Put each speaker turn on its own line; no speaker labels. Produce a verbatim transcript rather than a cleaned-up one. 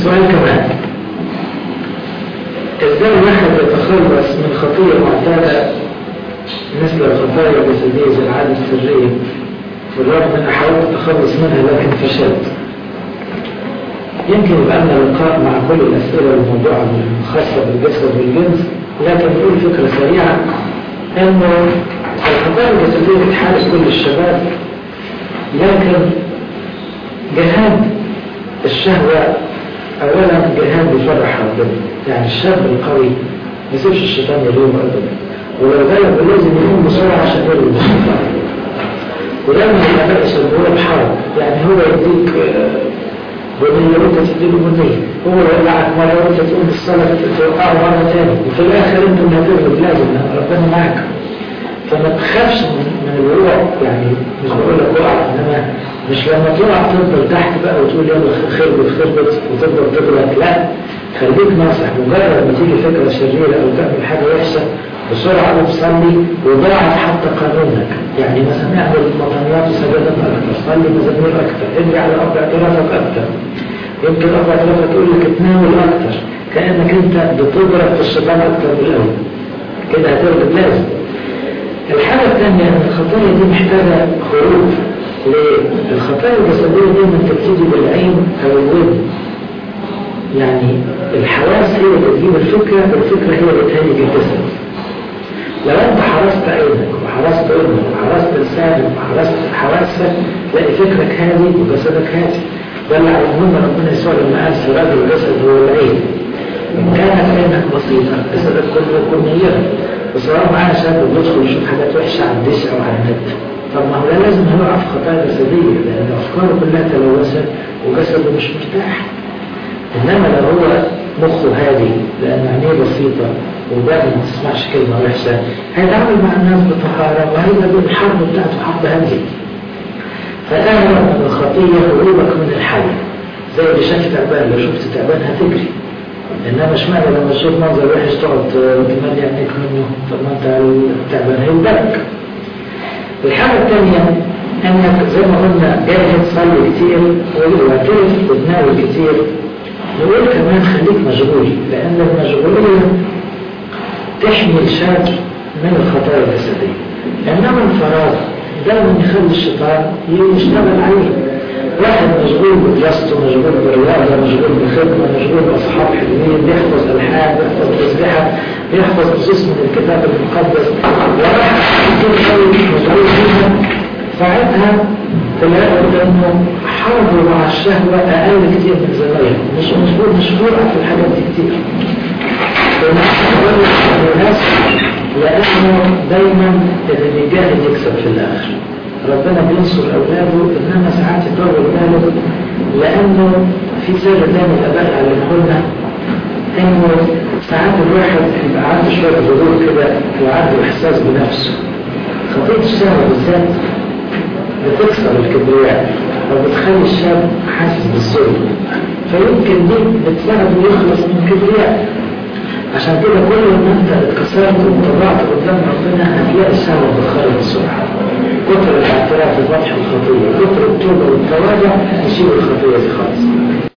سؤال كمان، ازاي الواحد يتخلص من خطية معتادة مثل الخطايا الجسدية زي العادة السرية، بالرغم ان انا حاولت اتخلص منها لكن فشلت؟ يمكن يبقى لنا لقاء مع كل الاسئله الموضوعه الخاصه بالجسد والجنس، لكن نقول فكره سريعه انه الخطايا الجسديه بتحارب كل الشباب، لكن جهاد الشهوه اولا جهاد بيفرح ربنا. يعني الشاب القوي ما يسيبش الشيطان يلومه ابدا، ولو غلب لازم يقوم بسرعه عشان يغلب الشيطان. ولما الاباء يسموه بحرب، يعني هو يديك بنية وانت تديله بنية، هو يقلعك مرة وانت تقوم بالصلاة توقعه مرة تاني، وفي الآخر انت اللي هتغلب لازم لأن ربنا معاك. فما تخافش من الوقوع، يعني مش بقول لك وقع، انما مش لما تقع تفضل تحت بقى وتقول يلا خربت خربت وتفضل تغلط، لا، خليك ناصح. مجرد ما تيجي فكرة شريرة أو تعمل حاجة وحشة بسرعة قوم صلي وضاعف حتى قانونك. يعني مثلا اعمل مطنيات وسجدات أكثر، صلي مزامير أكثر، ادعي على أرض اعترافك أكثر. يمكن أرض اعترافك يقول لك تناول أكثر، كأنك أنت بتضرب في الشيطان أكثر من الأول، كده هتغلب لازم. الحاجة الثانية أن الخطايا دي محتاجة خروج. ليه؟ الخطايا الجسدية دي من تبتدي بالعين أو الودن، يعني الحواس هي اللي بتجيب الفكرة، والفكرة هي اللي تهيج الجسد. لو انت حرست عينك وحرست ودنك وحرست لسانك وحرست حواسك تلاقي فكرك هادي وجسدك هادي. ده اللي علمونا ربنا يسوع لما قال سراج الجسد هو العين. ان كانت عينك بسيطه جسدك كله يكون نيرا. وصراحه معانا شاب بيدخل يشوف حاجات وحشه على الدش او على النت، طب ما هو ده لازم هيقع في خطايا جسديه لان افكاره كلها تلوثت وجسده مش مرتاح. انما لو هو مخه هادي لان عينيه بسيطه ودائما ما تسمعش كلمة وحشة، هيتعامل مع الناس بطهارة وهيبقى الحرب بتاعته حرب هادية. فأهرب من الخطية هروبك من الحي، زي اللي شاف تعبان، لو شفت تعبان هتجري، إنما اشمعنى لما تشوف منظر وحش تقعد تملي عينيك منه؟ طب ما أنت التعبان هيبدأك. الحاجة الثانية إنك زي ما قلنا جاهز تصلي كتير واعترف وتناول كتير. نقول كمان خليك مشغول، لأن المشغولية تحمي الشاب من الخطايا الجسدية. إنما الفراغ دائما يخلي الشيطان يشتغل عليه. واحد مشغول بدراسته، مشغول بالرياضة، مشغول بالخدمة، مشغول بأصحاب حلوين، بيحفظ ألحان، بيحفظ تسبيحة، بيحفظ نصوص من الكتاب المقدس، وراح كل شيء مشغول فيها، ساعتها تلاقوا إنه حربه مع الشهوة أقل كتير من زمان، مش مشغول مش فرع في الحاجات دي كتير. الناس لأنه دايما اللي بيجاهد يكسب في الآخر. ربنا بينصر أولاده، إنما ساعات يطول باله، لأنه في سر تاني الآباء علمونا إنه ساعات الواحد يبقى عنده شوية غرور كده وعنده إحساس بنفسه. خطية الشهوة بالذات بتكسر الكبرياء وبتخلي الشاب حاسس بالظلم، فيمكن دي بتساعده يخلص من الكبرياء. عشان كده كل ما انت اتكسرت وطلعت قدام ربنا هتلاقي الشهوة بتخرج بسرعة. كتر الاعتراف بفتح الخطية، كتر التوبة والتواضع يشيل الخطية دي خالص.